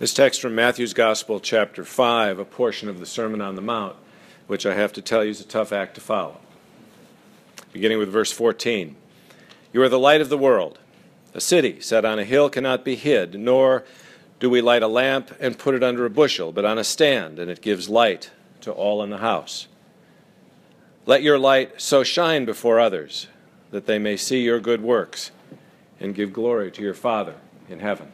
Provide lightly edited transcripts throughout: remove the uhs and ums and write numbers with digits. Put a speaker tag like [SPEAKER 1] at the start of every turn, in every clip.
[SPEAKER 1] This text from Matthew's Gospel, chapter 5, a portion of the Sermon on the Mount, which I have to tell you is a tough act to follow. Beginning with verse 14. You are the light of the world. A city set on a hill cannot be hid, nor do we light a lamp and put it under a bushel, but on a stand, and it gives light to all in the house. Let your light so shine before others, that they may see your good works and give glory to your Father in heaven.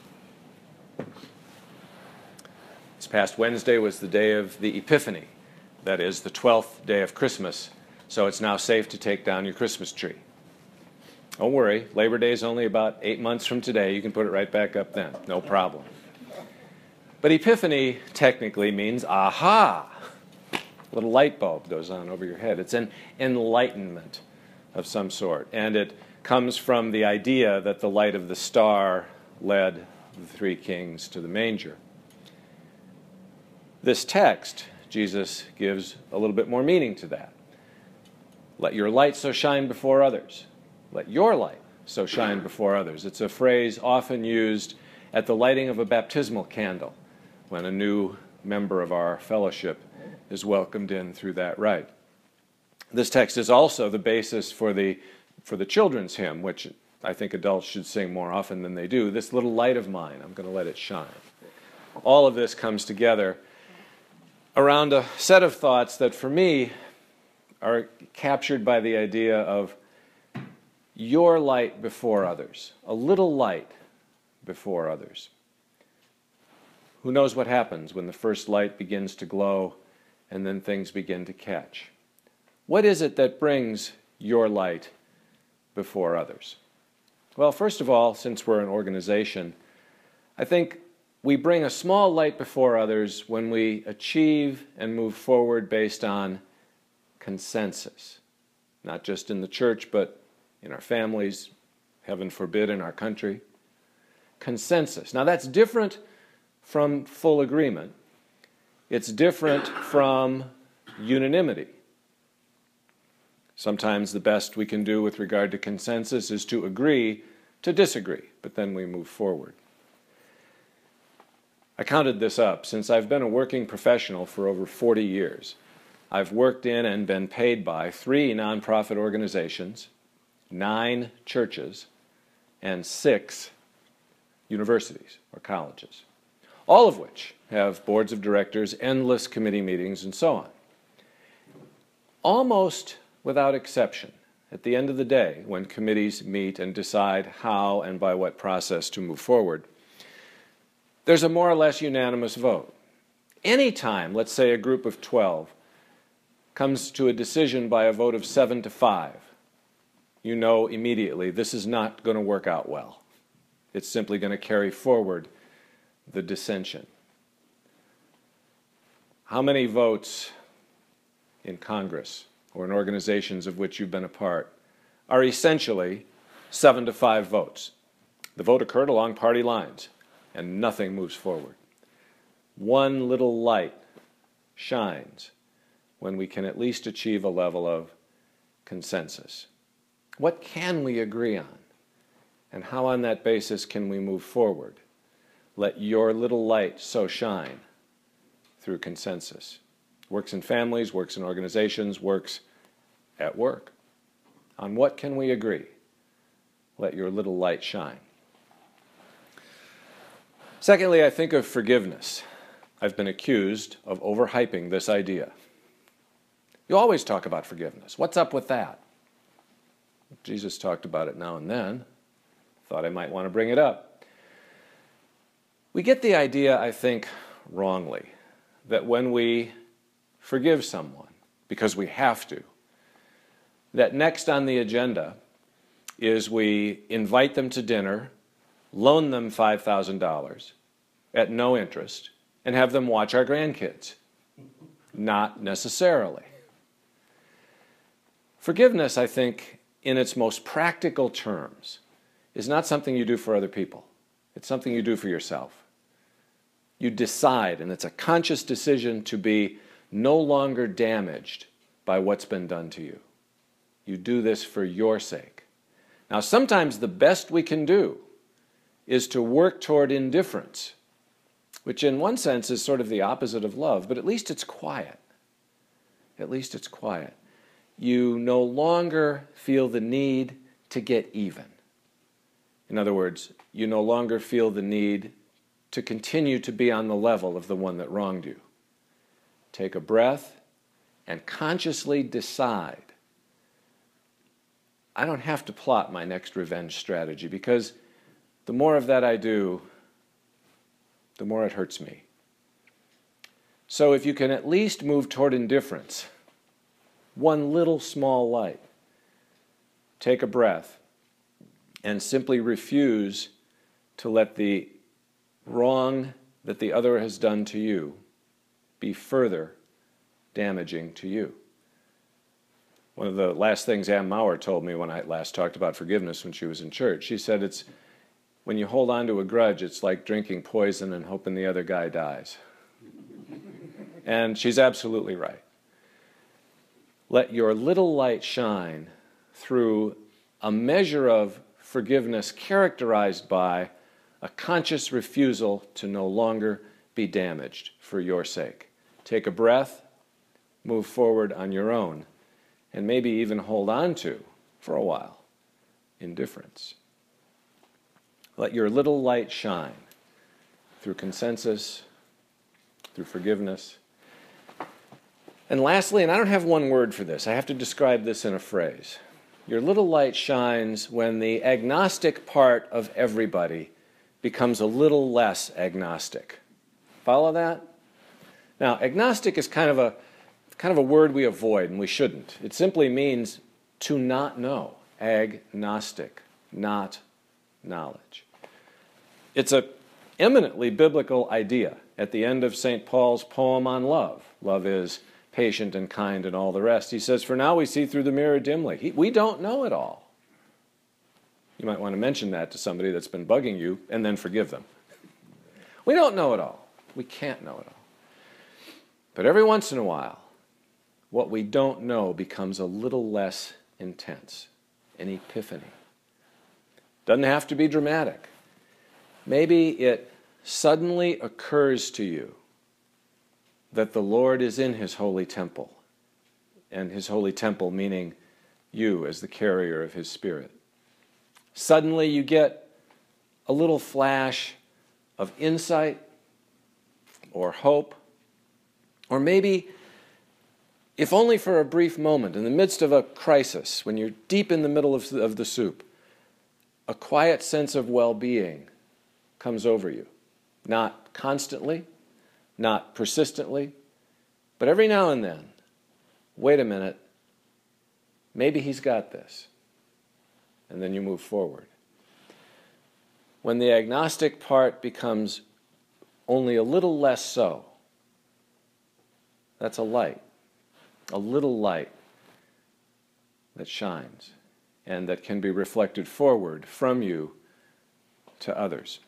[SPEAKER 1] This past Wednesday was the day of the Epiphany, that is, the 12th day of Christmas, so it's now safe to take down your Christmas tree. Don't worry, Labor Day is only about 8 months from today. You can put it right back up then, no problem. But Epiphany technically means aha. A little light bulb goes on over your head. It's an enlightenment of some sort, and it comes from the idea that the light of the star led the three kings to the manger. This text, Jesus gives a little bit more meaning to that. Let your light so shine before others. Let your light so shine before others. It's a phrase often used at the lighting of a baptismal candle when a new member of our fellowship is welcomed in through that rite. This text is also the basis for the children's hymn, which I think adults should sing more often than they do. This little light of mine, I'm going to let it shine. All of this comes together around a set of thoughts that for me are captured by the idea of your light before others, a little light before others. Who knows what happens when the first light begins to glow and then things begin to catch? What is it that brings your light before others? Well, first of all, since we're an organization, I think we bring a small light before others when we achieve and move forward based on consensus, not just in the church, but in our families, heaven forbid, in our country. Consensus. Now, that's different from full agreement. It's different from unanimity. Sometimes the best we can do with regard to consensus is to agree to disagree, but then we move forward. I counted this up. Since I've been a working professional for over 40 years, I've worked in and been paid by 3 nonprofit organizations, 9 churches, and 6 universities or colleges, all of which have boards of directors, endless committee meetings, and so on. Almost without exception, at the end of the day, when committees meet and decide how and by what process to move forward, there's a more or less unanimous vote. Anytime, let's say a group of 12 comes to a decision by a vote of 7-5, you know immediately this is not going to work out well. It's simply going to carry forward the dissension. How many votes in Congress or in organizations of which you've been a part are essentially 7-5 votes? The vote occurred along party lines, and nothing moves forward. One little light shines when we can at least achieve a level of consensus. What can we agree on? And how on that basis can we move forward? Let your little light so shine through consensus. Works in families, works in organizations, works at work. On what can we agree? Let your little light shine. Secondly, I think of forgiveness. I've been accused of overhyping this idea. You always talk about forgiveness. What's up with that? Jesus talked about it now and then. Thought I might want to bring it up. We get the idea, I think, wrongly, that when we forgive someone, because we have to, that next on the agenda is we invite them to dinner, loan them $5,000 at no interest, and have them watch our grandkids. Not necessarily. Forgiveness, I think, in its most practical terms, is not something you do for other people. It's something you do for yourself. You decide, and it's a conscious decision to be no longer damaged by what's been done to you. You do this for your sake. Now, sometimes the best we can do is to work toward indifference which in one sense is sort of the opposite of love, but at least it's quiet. At least it's quiet. You no longer feel the need to get even. In other words, you no longer feel the need to continue to be on the level of the one that wronged you. Take a breath and consciously decide, I don't have to plot my next revenge strategy, because the more of that I do, the more it hurts me. So if you can at least move toward indifference, one little small light, take a breath and simply refuse to let the wrong that the other has done to you be further damaging to you. One of the last things Ann Maurer told me when I last talked about forgiveness when she was in church, she said, it's when you hold on to a grudge, it's like drinking poison and hoping the other guy dies. And she's absolutely right. Let your little light shine through a measure of forgiveness characterized by a conscious refusal to no longer be damaged for your sake. Take a breath, move forward on your own, and maybe even hold on to, for a while, indifference. Let your little light shine through consensus, through forgiveness. And lastly, and I don't have one word for this, I have to describe this in a phrase. Your little light shines when the agnostic part of everybody becomes a little less agnostic. Follow that? Now, agnostic is kind of a word we avoid, and we shouldn't. It simply means to not know. Agnostic, not knowledge. It's an eminently biblical idea. At the end of St. Paul's poem on love, love is patient and kind and all the rest, he says, for now we see through the mirror dimly. We don't know it all. You might want to mention that to somebody that's been bugging you and then forgive them. We don't know it all. We can't know it all. But every once in a while, what we don't know becomes a little less intense. An epiphany. Doesn't have to be dramatic. Maybe it suddenly occurs to you that the Lord is in his holy temple, and his holy temple meaning you as the carrier of his Spirit. Suddenly you get a little flash of insight or hope, or maybe, if only for a brief moment, in the midst of a crisis, when you're deep in the middle of the soup, a quiet sense of well-being comes over you. Not constantly, not persistently, but every now and then, wait a minute, maybe he's got this. And then you move forward. When the agnostic part becomes only a little less so, that's a light. A little light that shines and that can be reflected forward from you to others.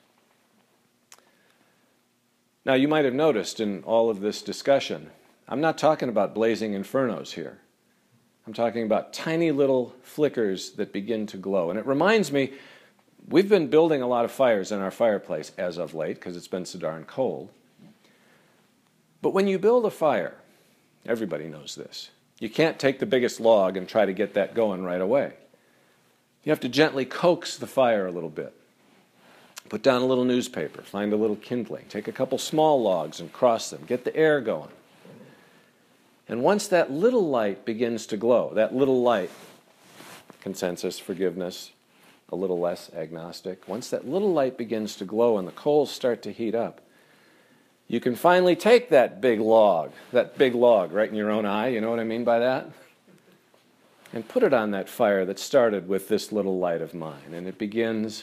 [SPEAKER 1] Now, you might have noticed in all of this discussion, I'm not talking about blazing infernos here. I'm talking about tiny little flickers that begin to glow. And it reminds me, we've been building a lot of fires in our fireplace as of late because it's been so darn cold. But when you build a fire, everybody knows this. You can't take the biggest log and try to get that going right away. You have to gently coax the fire a little bit. Put down a little newspaper, find a little kindling, take a couple small logs and cross them, get the air going. And once that little light begins to glow, that little light, consensus, forgiveness, a little less agnostic, once that little light begins to glow and the coals start to heat up, you can finally take that big log right in your own eye, you know what I mean by that? And put it on that fire that started with this little light of mine, and it begins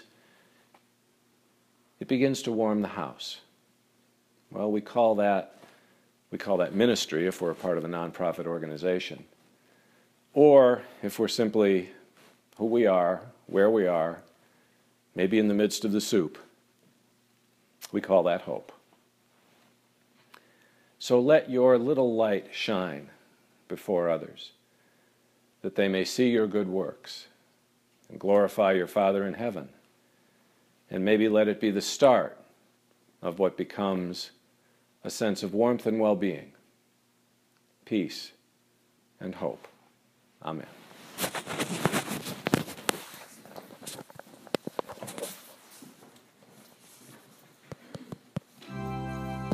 [SPEAKER 1] to warm the house. Well, we call that ministry if we're a part of a nonprofit organization. Or if we're simply who we are, where we are, maybe in the midst of the soup, we call that hope. So let your little light shine before others, that they may see your good works and glorify your Father in heaven. And maybe let it be the start of what becomes a sense of warmth and well-being, peace and hope. Amen.